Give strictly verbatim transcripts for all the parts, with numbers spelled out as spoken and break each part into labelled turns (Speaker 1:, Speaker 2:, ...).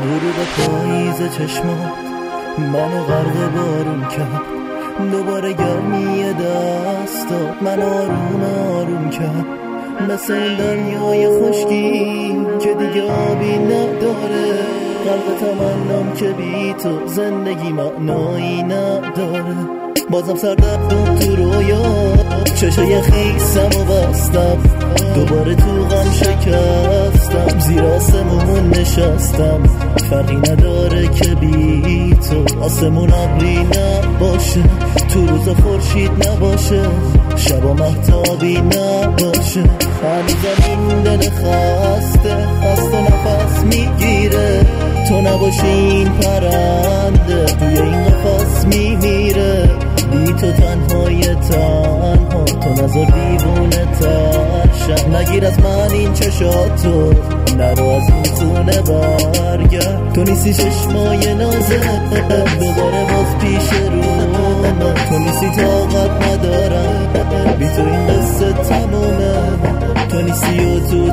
Speaker 1: غروب پاییز چشمات منو غرق بارون کرد، دوباره گرمی دستات من آروم آروم کرد، مثل دریای خشکی که دیگه آبی نداره، قلب تمنام که بی تو زندگی معنایی نداره. بازم سر رفتم تو رویا، چشای خیسم و بستم، دوباره تو غم شکستم، زیر آسمون نشستم، فرقی نداره که بی تو آسمون ابری نباشه، تو روز خورشید نباشه، شبا مهتابی نباشه. هنوزم این دل خسته از تو نفس میگیره، تو نباشی این پرنده توی این قفس میمیره، بی تو تنهای تنها، تو نظر دیوونه ترشم، نگیر از من این چشاتو، نرو از این خونه برگرد، تو نیستی چشمای نازه دوباره باز پیش رو من، تو نیستی طاقت ندارم بی تو این قصه تمومه، تو نیستی و تو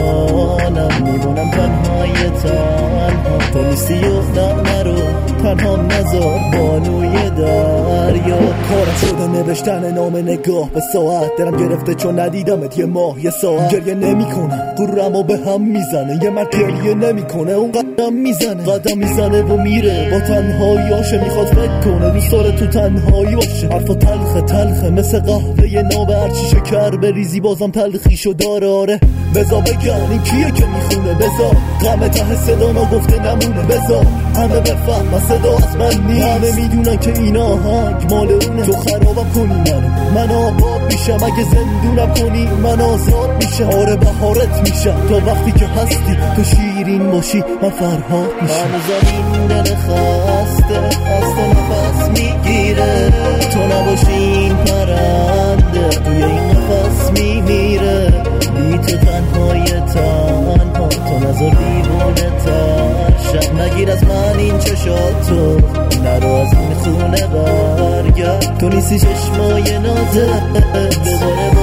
Speaker 1: ترانم میمونم تنهای تنها، تو نیستی و نه نرو تنها نذار بانوی دریا.
Speaker 2: کارم شده نوشتن نام نگاه به ساعت، دلم گرفته چون ندیدمت یه ماه یه ساعت، گریه نمی کنم قررمو به هم میزنه، یه مرد گریه نمی کنه اون قدم میزنه، قدم میزنه و میره با تنهاییاشه، میخواد فکر کنه دوست داره تو تنهایی باشه، حرفا تلخه تلخه مثل قهوه ناب، هرچی شکر بریزی بازم تلخیشو داره. آره بزا بگن این کیه که میخونه، بزا غم ته صدا نگفته نمونه، بزا همه بفهم صدا از من نیست، همه میدونن که این آهنگ مال اونه، تو خرابم کنی منو من آباد میشم، اگه زندونم کنی من آزاد میشم، آره بهارت میشم تا وقتی که هستی تو شیرین باشی من فرهاد میشم.
Speaker 1: هنوزم این دل خسته از تو نفس میگیره، تو نباشی این پرنده توی این قفس میمیره، بی تو تنهای تنها، تو نظر دیوونه ترشم، نگیر از من این چشاتو، نرو از این خونه برگرد، تو نیستی چشمای نازه دوباره